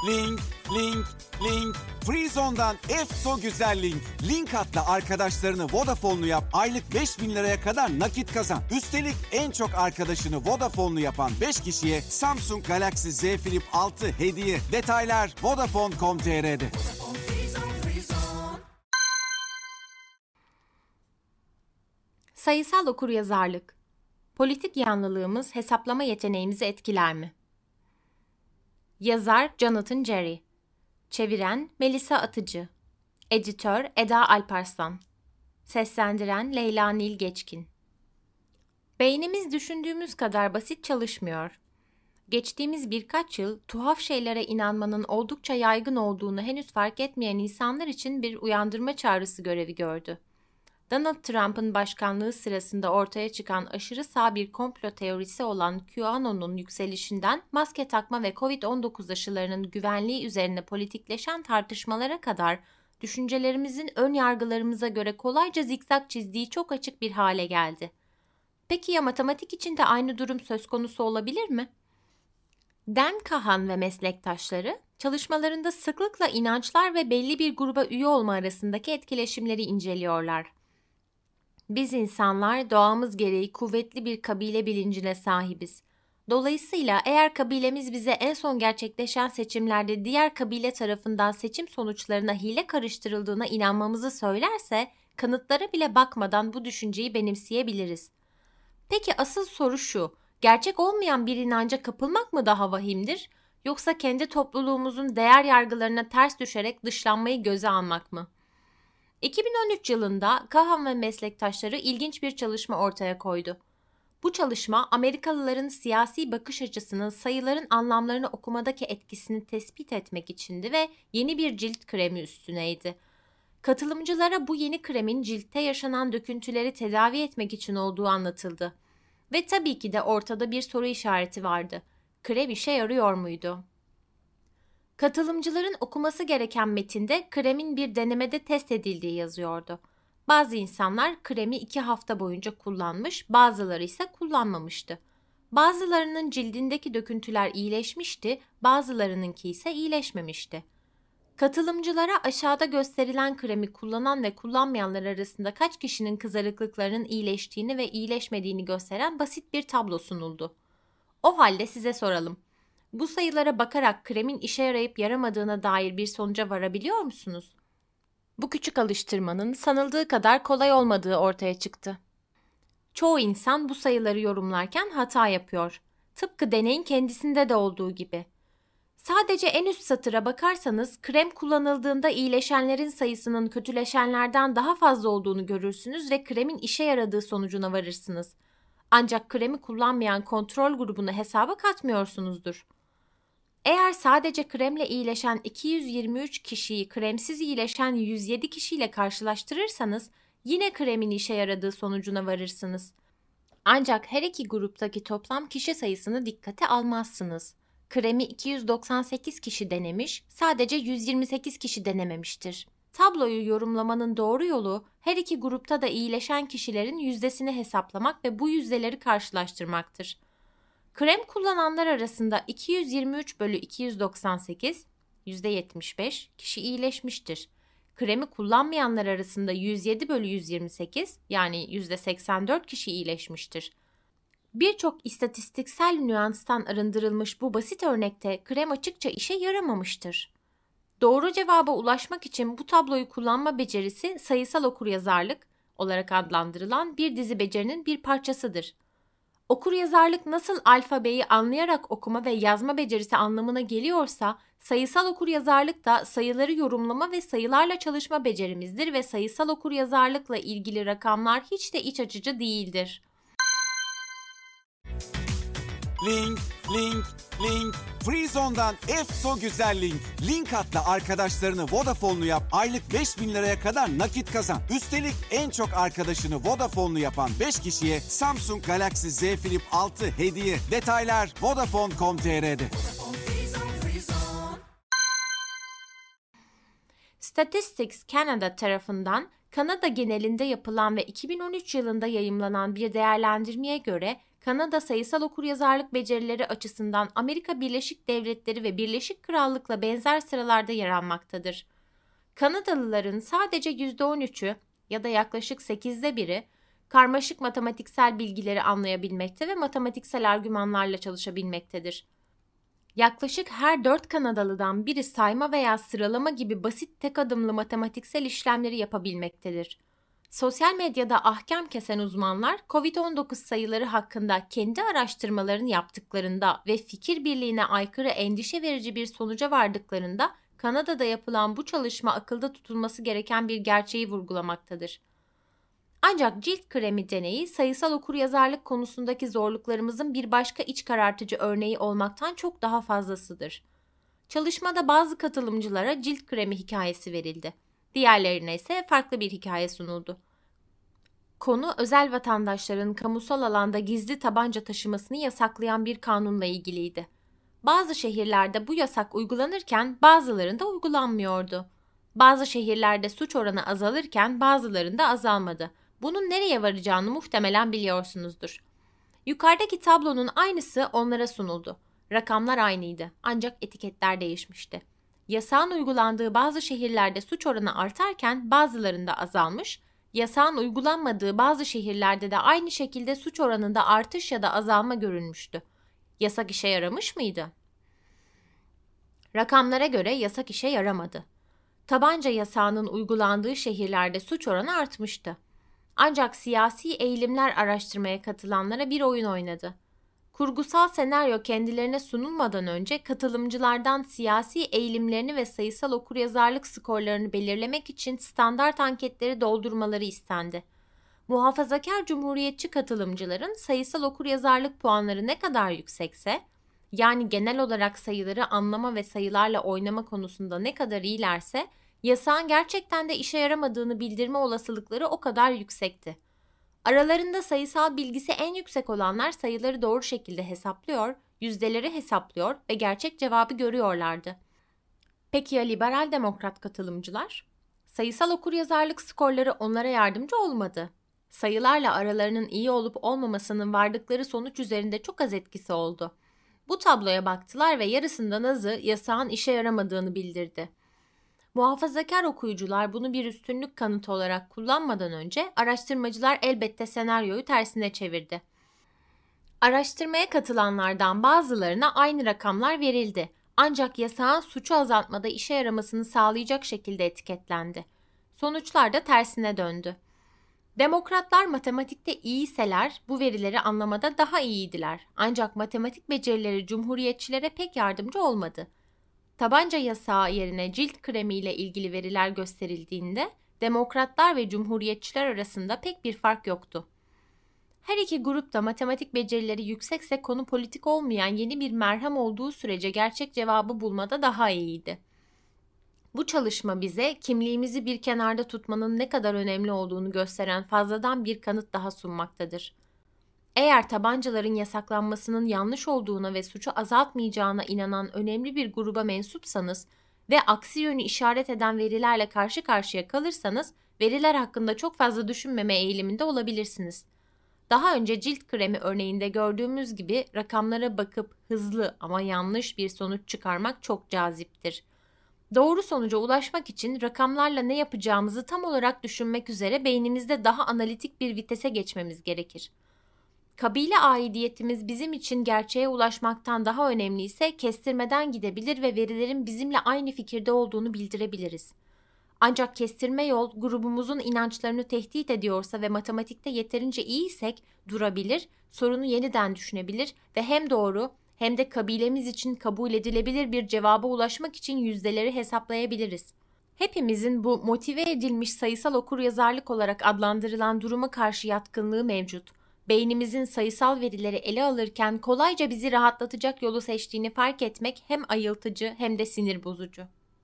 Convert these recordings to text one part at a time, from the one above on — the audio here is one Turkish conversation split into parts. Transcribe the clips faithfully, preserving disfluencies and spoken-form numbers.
Link, link, link. Freezone'dan Efso güzel link. Link atla arkadaşlarını Vodafone'lu yap. Aylık beş bin liraya kadar nakit kazan. Üstelik en çok arkadaşını Vodafone'lu yapan beş kişiye Samsung Galaxy Z Flip altı hediye. Detaylar vodafone nokta com nokta tr'de. Sayısal okuryazarlık. Politik yanlılığımız hesaplama yeteneğimizi etkiler mi? Yazar Jonathan Jerry. Çeviren Melisa Atıcı. Editör Eda Alparslan. Seslendiren Leyla Nil Geçkin. Beynimiz düşündüğümüz kadar basit çalışmıyor. Geçtiğimiz birkaç yıl tuhaf şeylere inanmanın oldukça yaygın olduğunu henüz fark etmeyen insanlar için bir uyandırma çağrısı görevi gördü. Donald Trump'ın başkanlığı sırasında ortaya çıkan aşırı sağ bir komplo teorisi olan QAnon'un yükselişinden maske takma ve kovid on dokuz aşılarının güvenliği üzerine politikleşen tartışmalara kadar düşüncelerimizin ön yargılarımıza göre kolayca zikzak çizdiği çok açık bir hale geldi. Peki ya matematik için de aynı durum söz konusu olabilir mi? Dan Kahan ve meslektaşları çalışmalarında sıklıkla inançlar ve belli bir gruba üye olma arasındaki etkileşimleri inceliyorlar. Biz insanlar doğamız gereği kuvvetli bir kabile bilincine sahibiz. Dolayısıyla eğer kabilemiz bize en son gerçekleşen seçimlerde diğer kabile tarafından seçim sonuçlarına hile karıştırıldığına inanmamızı söylerse, kanıtlara bile bakmadan bu düşünceyi benimseyebiliriz. Peki asıl soru şu, gerçek olmayan bir inanca kapılmak mı daha vahimdir, yoksa kendi topluluğumuzun değer yargılarına ters düşerek dışlanmayı göze almak mı? iki bin on üç yılında Kahan ve meslektaşları ilginç bir çalışma ortaya koydu. Bu çalışma Amerikalıların siyasi bakış açısının sayıların anlamlarını okumadaki etkisini tespit etmek içindi ve yeni bir cilt kremi üstüneydi. Katılımcılara bu yeni kremin ciltte yaşanan döküntüleri tedavi etmek için olduğu anlatıldı. Ve tabii ki de ortada bir soru işareti vardı. Krem işe yarıyor muydu? Katılımcıların okuması gereken metinde kremin bir denemede test edildiği yazıyordu. Bazı insanlar kremi iki hafta boyunca kullanmış, bazıları ise kullanmamıştı. Bazılarının cildindeki döküntüler iyileşmişti, bazılarınınki ise iyileşmemişti. Katılımcılara aşağıda gösterilen kremi kullanan ve kullanmayanlar arasında kaç kişinin kızarıklıklarının iyileştiğini ve iyileşmediğini gösteren basit bir tablo sunuldu. O halde size soralım. Bu sayılara bakarak kremin işe yarayıp yaramadığına dair bir sonuca varabiliyor musunuz? Bu küçük alıştırmanın sanıldığı kadar kolay olmadığı ortaya çıktı. Çoğu insan bu sayıları yorumlarken hata yapıyor. Tıpkı deneyin kendisinde de olduğu gibi. Sadece en üst satıra bakarsanız krem kullanıldığında iyileşenlerin sayısının kötüleşenlerden daha fazla olduğunu görürsünüz ve kremin işe yaradığı sonucuna varırsınız. Ancak kremi kullanmayan kontrol grubunu hesaba katmıyorsunuzdur. Eğer sadece kremle iyileşen iki yüz yirmi üç kişiyi kremsiz iyileşen yüz yedi kişiyle karşılaştırırsanız yine kremin işe yaradığı sonucuna varırsınız. Ancak her iki gruptaki toplam kişi sayısını dikkate almazsınız. Kremi iki yüz doksan sekiz kişi denemiş, sadece yüz yirmi sekiz kişi denememiştir. Tabloyu yorumlamanın doğru yolu her iki grupta da iyileşen kişilerin yüzdesini hesaplamak ve bu yüzdeleri karşılaştırmaktır. Krem kullananlar arasında iki yüz yirmi üç bölü iki yüz doksan sekiz, yüzde yetmiş beş kişi iyileşmiştir. Kremi kullanmayanlar arasında yüz yedi bölü yüz yirmi sekiz yani yüzde seksen dört kişi iyileşmiştir. Birçok istatistiksel nüanstan arındırılmış bu basit örnekte krem açıkça işe yaramamıştır. Doğru cevaba ulaşmak için bu tabloyu kullanma becerisi sayısal okuryazarlık olarak adlandırılan bir dizi becerinin bir parçasıdır. Okuryazarlık nasıl alfabeyi anlayarak okuma ve yazma becerisi anlamına geliyorsa, sayısal okuryazarlık da sayıları yorumlama ve sayılarla çalışma becerimizdir ve sayısal okuryazarlıkla ilgili rakamlar hiç de iç açıcı değildir. Link, link, link. Freezone'dan Efso güzel link. Link atla arkadaşlarını Vodafone'lu yap. Aylık beş bin liraya kadar nakit kazan. Üstelik en çok arkadaşını Vodafone'lu yapan beş kişiye Samsung Galaxy Z Flip altı hediye. Detaylar vodafone nokta com nokta tr'de. Statistics Canada tarafından Kanada genelinde yapılan ve iki bin on üç yılında yayımlanan bir değerlendirmeye göre Kanada sayısal okuryazarlık becerileri açısından Amerika Birleşik Devletleri ve Birleşik Krallık'la benzer sıralarda yer almaktadır. Kanadalıların sadece yüzde on üçü ya da yaklaşık sekizde biri karmaşık matematiksel bilgileri anlayabilmekte ve matematiksel argümanlarla çalışabilmektedir. Yaklaşık her dört Kanadalıdan biri sayma veya sıralama gibi basit tek adımlı matematiksel işlemleri yapabilmektedir. Sosyal medyada ahkam kesen uzmanlar kovid on dokuz sayıları hakkında kendi araştırmalarını yaptıklarında ve fikir birliğine aykırı endişe verici bir sonuca vardıklarında Kanada'da yapılan bu çalışma akılda tutulması gereken bir gerçeği vurgulamaktadır. Ancak cilt kremi deneyi sayısal okuryazarlık konusundaki zorluklarımızın bir başka iç karartıcı örneği olmaktan çok daha fazlasıdır. Çalışmada bazı katılımcılara cilt kremi hikayesi verildi. Diğerlerine ise farklı bir hikaye sunuldu. Konu özel vatandaşların kamusal alanda gizli tabanca taşımasını yasaklayan bir kanunla ilgiliydi. Bazı şehirlerde bu yasak uygulanırken bazılarında uygulanmıyordu. Bazı şehirlerde suç oranı azalırken bazılarında azalmadı. Bunun nereye varacağını muhtemelen biliyorsunuzdur. Yukarıdaki tablonun aynısı onlara sunuldu. Rakamlar aynıydı ancak etiketler değişmişti. Yasağın uygulandığı bazı şehirlerde suç oranı artarken bazılarında azalmış, yasağın uygulanmadığı bazı şehirlerde de aynı şekilde suç oranında artış ya da azalma görülmüştü. Yasak işe yaramış mıydı? Rakamlara göre yasak işe yaramadı. Tabanca yasağının uygulandığı şehirlerde suç oranı artmıştı. Ancak siyasi eğilimler araştırmaya katılanlara bir oyun oynadı. Kurgusal senaryo kendilerine sunulmadan önce katılımcılardan siyasi eğilimlerini ve sayısal okuryazarlık skorlarını belirlemek için standart anketleri doldurmaları istendi. Muhafazakar cumhuriyetçi katılımcıların sayısal okuryazarlık puanları ne kadar yüksekse, yani genel olarak sayıları anlama ve sayılarla oynama konusunda ne kadar iyilerse, yasağın gerçekten de işe yaramadığını bildirme olasılıkları o kadar yüksekti. Aralarında sayısal bilgisi en yüksek olanlar sayıları doğru şekilde hesaplıyor, yüzdeleri hesaplıyor ve gerçek cevabı görüyorlardı. Peki ya liberal demokrat katılımcılar? Sayısal okuryazarlık skorları onlara yardımcı olmadı. Sayılarla aralarının iyi olup olmamasının vardıkları sonuç üzerinde çok az etkisi oldu. Bu tabloya baktılar ve yarısından azı yasağın işe yaramadığını bildirdi. Muhafazakar okuyucular bunu bir üstünlük kanıtı olarak kullanmadan önce araştırmacılar elbette senaryoyu tersine çevirdi. Araştırmaya katılanlardan bazılarına aynı rakamlar verildi. Ancak yasağın suçu azaltmada işe yaramasını sağlayacak şekilde etiketlendi. Sonuçlar da tersine döndü. Demokratlar matematikte iyiyseler bu verileri anlamada daha iyiydiler. Ancak matematik becerileri cumhuriyetçilere pek yardımcı olmadı. Tabanca yasağı yerine cilt kremiyle ilgili veriler gösterildiğinde demokratlar ve cumhuriyetçiler arasında pek bir fark yoktu. Her iki grup da matematik becerileri yüksekse konu politik olmayan yeni bir merhem olduğu sürece gerçek cevabı bulmada daha iyiydi. Bu çalışma bize kimliğimizi bir kenarda tutmanın ne kadar önemli olduğunu gösteren fazladan bir kanıt daha sunmaktadır. Eğer tabancaların yasaklanmasının yanlış olduğuna ve suçu azaltmayacağına inanan önemli bir gruba mensupsanız ve aksi yönü işaret eden verilerle karşı karşıya kalırsanız veriler hakkında çok fazla düşünmeme eğiliminde olabilirsiniz. Daha önce cilt kremi örneğinde gördüğümüz gibi rakamlara bakıp hızlı ama yanlış bir sonuç çıkarmak çok caziptir. Doğru sonuca ulaşmak için rakamlarla ne yapacağımızı tam olarak düşünmek üzere beynimizde daha analitik bir vitese geçmemiz gerekir. Kabile aidiyetimiz bizim için gerçeğe ulaşmaktan daha önemliyse kestirmeden gidebilir ve verilerin bizimle aynı fikirde olduğunu bildirebiliriz. Ancak kestirme yol grubumuzun inançlarını tehdit ediyorsa ve matematikte yeterince iyiysek durabilir, sorunu yeniden düşünebilir ve hem doğru hem de kabilemiz için kabul edilebilir bir cevaba ulaşmak için yüzdeleri hesaplayabiliriz. Hepimizin bu motive edilmiş sayısal okuryazarlık olarak adlandırılan duruma karşı yatkınlığı mevcut. Beynimizin sayısal verileri ele alırken kolayca bizi rahatlatacak yolu seçtiğini fark etmek hem ayıltıcı hem de sinir bozucu.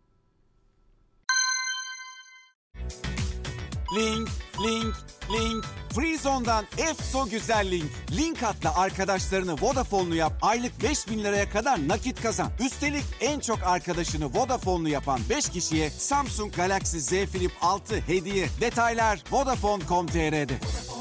Link, link, link. Freezone'dan Efso güzel link. Link atla arkadaşlarını Vodafone'lu yap. Aylık beş bin liraya kadar nakit kazan. Üstelik en çok arkadaşını Vodafone'lu yapan beş kişiye Samsung Galaxy Z Flip altı hediye. Detaylar vodafone nokta com nokta tr'de.